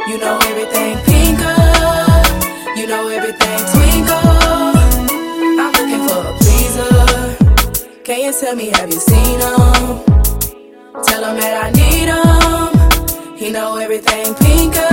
You know everything pinker, you know everything twinkle. I'm looking for a pleaser. Can you tell me, have you seen him? Tell him that I need him. He know everything pinker.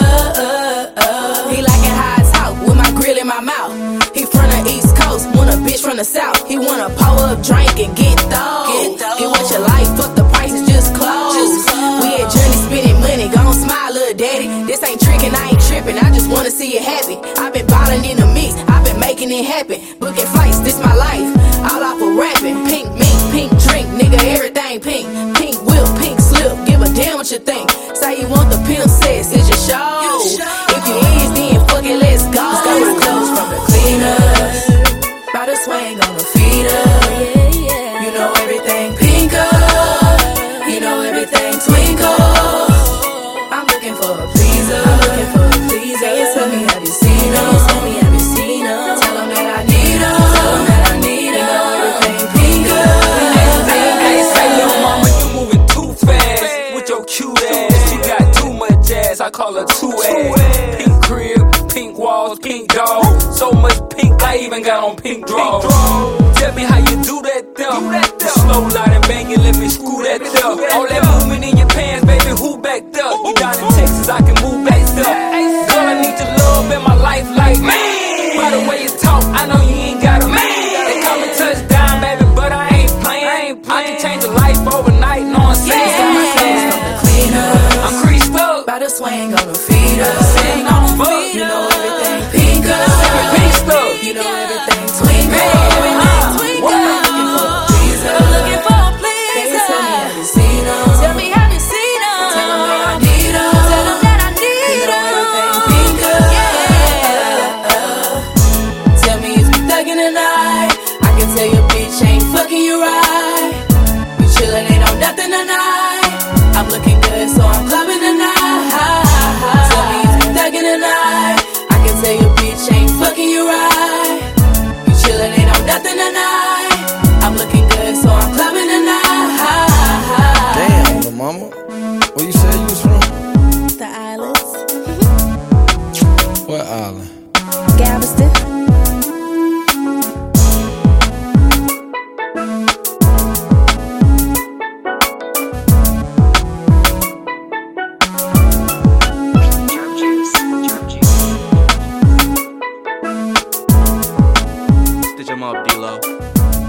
He like it how I talk with my grill in my mouth. He from the East Coast, want a bitch from the South. He wanna pour up, drink, and get throw. Get what you like, fuck the price is just close. We at Journey spending money, gon' smile, little daddy. This ain't trickin', I ain't trippin', I just wanna see you happy. I been ballin' in the mix, I been making it happen. Booking flights, this my life, all off of rapping. Pink mink, pink drink, nigga, everything pink. Pink whip, pink slip, give a damn what you think. Say you want the pimp sex, it's your show. If you is, then fuck it, let's go. Let's go with clothes from the cleaners. By the swing on the feeder. You know everything pinker. You know everything twinkle. I'm looking for a pleaser. I'm looking for a pleaser. Can you tell me, have you seen him? Tell me, have you seen him? Tell him that I need him. Tell him that I need him. You know everything pinker. Hey, say little mama, you moving too fast with your cute ass. She got too much ass, I call her 2ass. Pink crib, pink walls, pink dog. So much pink, I even got on pink drawers. Tell me how you do that there. Slow line and bang it, let me screw that there. All that movement in your pants, baby, who back there? You down in Texas, I can move back there. Girl, I need your love in my life like man. By the way you talk, I know you ain't got a man. They call me touchdown, baby, but I ain't playing. I can change a life overnight, know what I'm saying? Got my clothes from the cleaners. I'm creased up. By the swing on the feeder. Sitting on the fuck. You know everything pinker. Pink stuff. You know everything twinkle. Tell me, have you seen him? Tell him that I need him. Tell him that I need him. Everything pinker. Tell me, is we thuggin' tonight? I can tell your bitch ain't fucking you right. We chillin', ain't on nothing tonight. I'm looking good, so I'm clubbing tonight. Tell me, is we thuggin' tonight? I can tell your bitch ain't fucking you right. We chillin', ain't on nothing tonight. I'm looking good, so I'm clubbing tonight. Damn, little mama. Where you said you was from? The islands. What island? Galveston. Stitch 'em up, D-Lo.